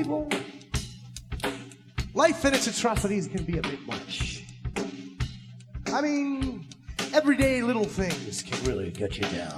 people, life and its atrocities can be a bit much. I mean, everyday little things can really get you down.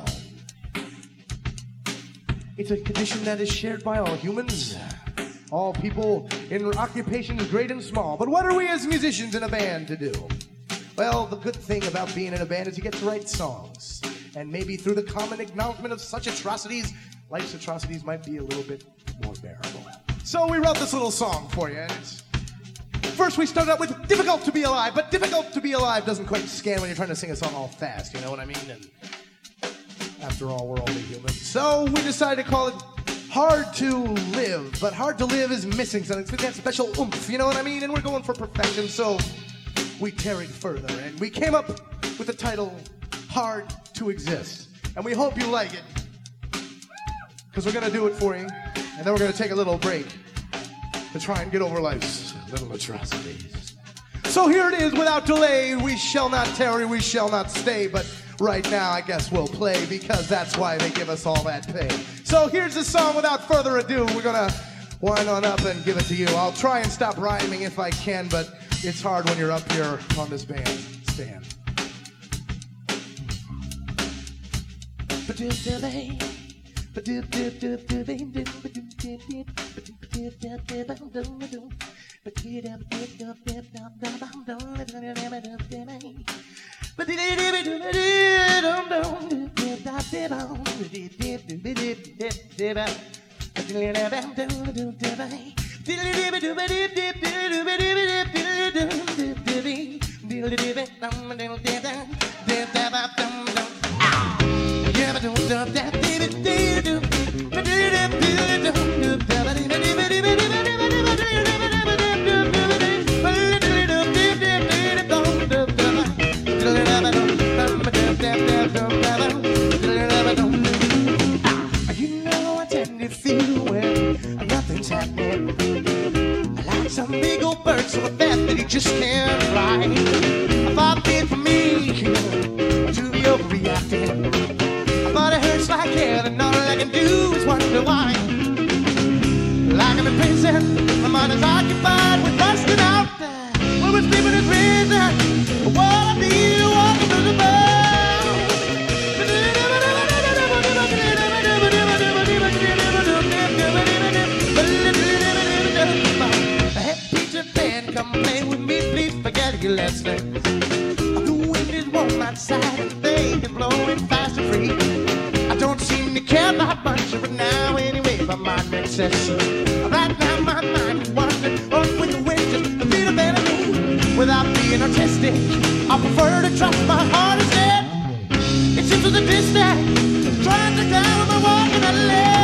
It's a condition that is shared by all humans, all people in occupations great and small. But what are we as musicians in a band to do? Well, the good thing about being in a band is you get to write songs. And maybe through the common acknowledgement of such atrocities, life's atrocities might be a little bit more bearable. So we wrote this little song for you, and it's... First we started out with difficult to be alive, but difficult to be alive doesn't quite scan when you're trying to sing a song all fast, you know what I mean? And after all, we're only human. So we decided to call it Hard to Live, but hard to live is missing something. It's got that special oomph, you know what I mean? And we're going for perfection, so we tarried further, and we came up with the title Hard to Exist. And we hope you like it, because we're going to do it for you, and then we're going to take a little break to try and get over life's little atrocities. So here it is, without delay. We shall not tarry, we shall not stay, but right now I guess we'll play, because that's why they give us all that pay. So here's the song without further ado. We're gonna wind on up and give it to you. I'll try and stop rhyming if I can, but it's hard when you're up here on this bandstand. Some big old bird so fast that he just can't fly. I thought it for me to be overreacting. I thought it hurts like hell and all I can do is wonder why. Like I'm in prison, my mind is occupied with busting out. Well, we're sleeping in prison. What I need to walk into the bar. Come play with me, please forget your lesson. The wind is warm outside and they are blowing fast and free. I don't seem to care about much of it now anyway, but my mind says right now my mind is wandering on with the wind just a little bit of me. Without being artistic, I prefer to trust my heart instead. It seems to the distance, trying to down my walking alone.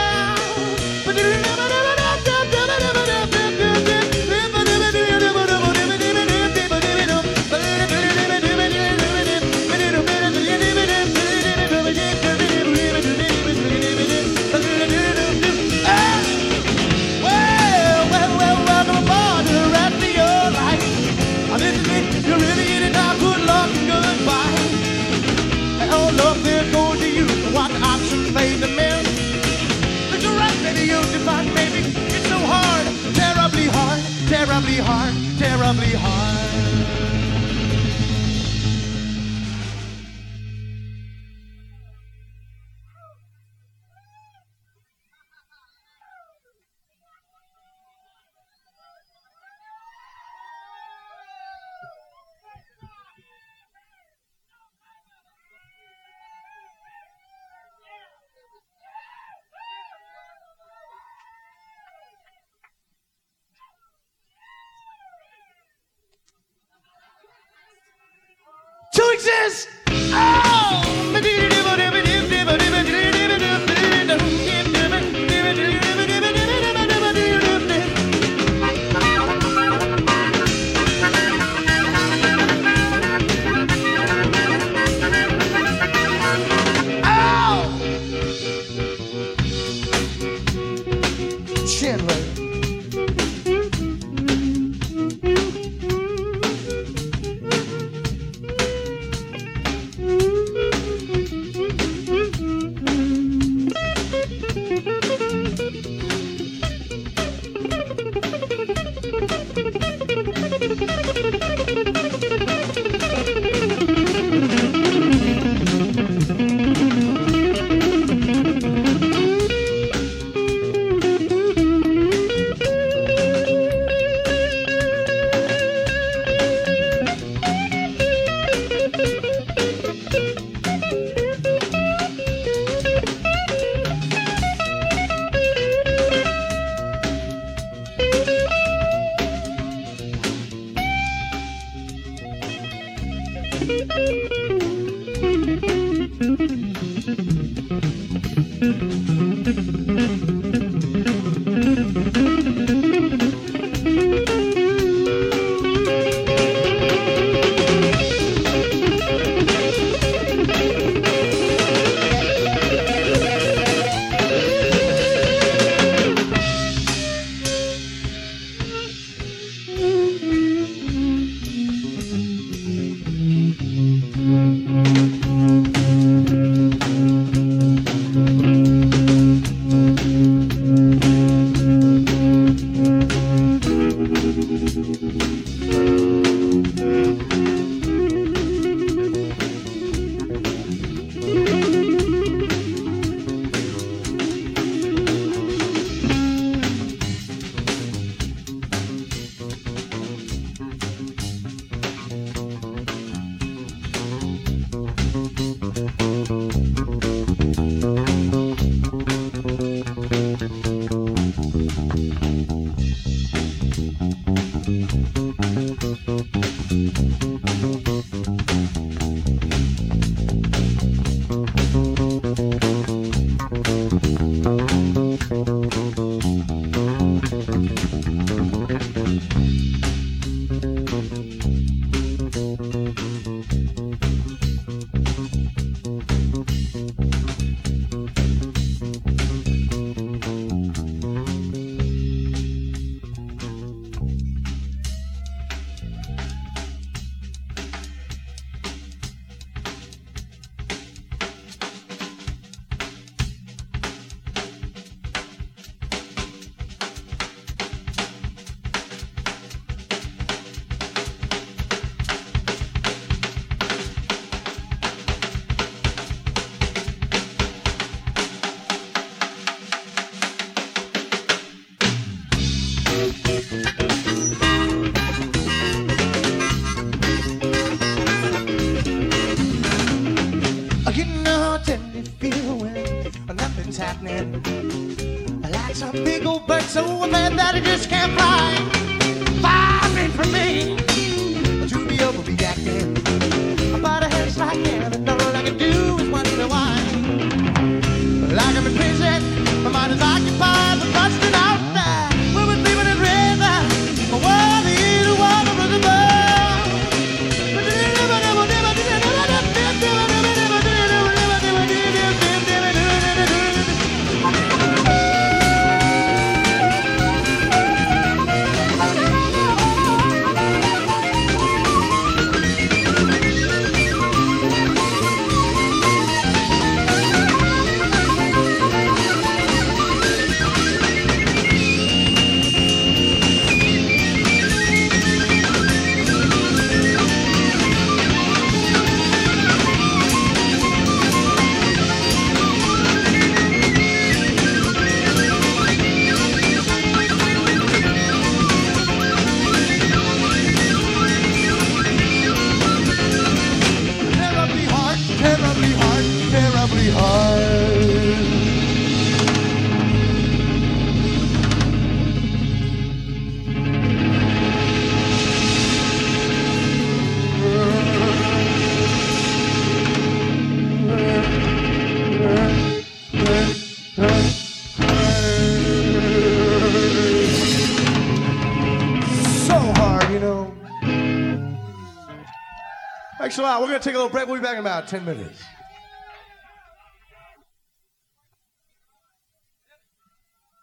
Terribly hard, terribly hard. To exist! Oh! Chandler. Thanks a lot. We're going to take a little break. We'll be back in about 10 minutes.